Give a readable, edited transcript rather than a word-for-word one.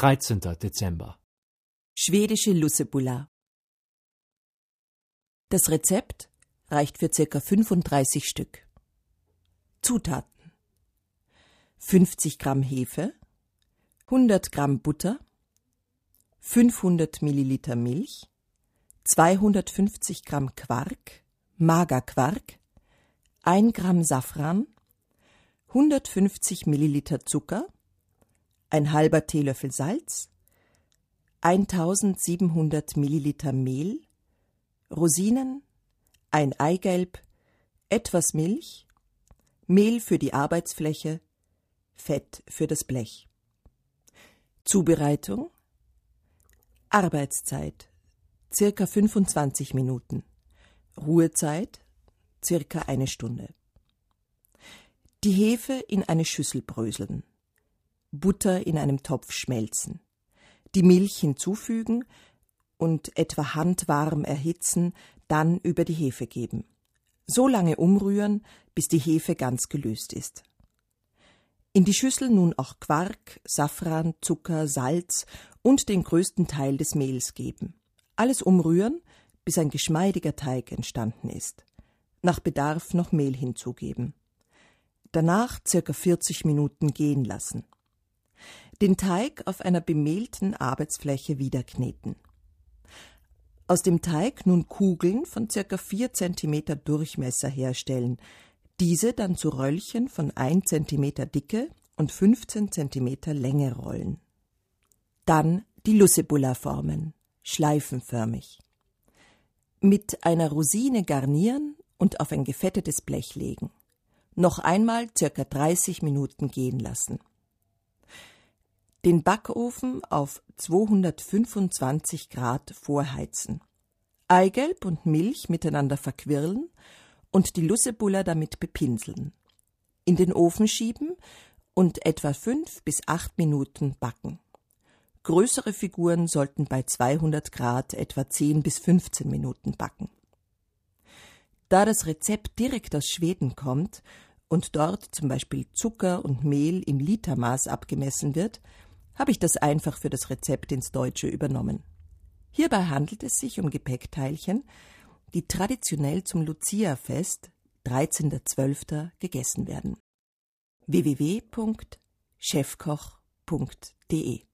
13. Dezember. Schwedische Lussebulla. Das Rezept reicht für ca. 35 Stück. Zutaten: 50 Gramm Hefe, 100 Gramm Butter, 500 Milliliter Milch, 250 Gramm Quark, Magerquark, 1 Gramm Safran, 150 Milliliter Zucker, ein halber Teelöffel Salz, 1700 Milliliter Mehl, Rosinen, ein Eigelb, etwas Milch, Mehl für die Arbeitsfläche, Fett für das Blech. Zubereitung: Arbeitszeit circa 25 Minuten, Ruhezeit circa 1 Stunde. Die Hefe in eine Schüssel bröseln, Butter in einem Topf schmelzen, die Milch hinzufügen und etwa handwarm erhitzen, dann über die Hefe geben. So lange umrühren, bis die Hefe ganz gelöst ist. In die Schüssel nun auch Quark, Safran, Zucker, Salz und den größten Teil des Mehls geben. Alles umrühren, bis ein geschmeidiger Teig entstanden ist. Nach Bedarf noch Mehl hinzugeben. Danach ca. 40 Minuten gehen lassen. Den Teig auf einer bemehlten Arbeitsfläche wieder kneten. Aus dem Teig nun Kugeln von ca. 4 cm Durchmesser herstellen, diese dann zu Röllchen von 1 cm Dicke und 15 cm Länge rollen. Dann die Lussebulla formen, schleifenförmig. Mit einer Rosine garnieren und auf ein gefettetes Blech legen. Noch einmal ca. 30 Minuten gehen lassen. Den Backofen auf 225 Grad vorheizen. Eigelb und Milch miteinander verquirlen und die Lussebulla damit bepinseln. In den Ofen schieben und etwa 5 bis 8 Minuten backen. Größere Figuren sollten bei 200 Grad etwa 10 bis 15 Minuten backen. Da das Rezept direkt aus Schweden kommt und dort zum Beispiel Zucker und Mehl im Litermaß abgemessen wird, habe ich das einfach für das Rezept ins Deutsche übernommen. Hierbei handelt es sich um Gepäckteilchen, die traditionell zum Lucia-Fest, 13.12., gegessen werden. www.chefkoch.de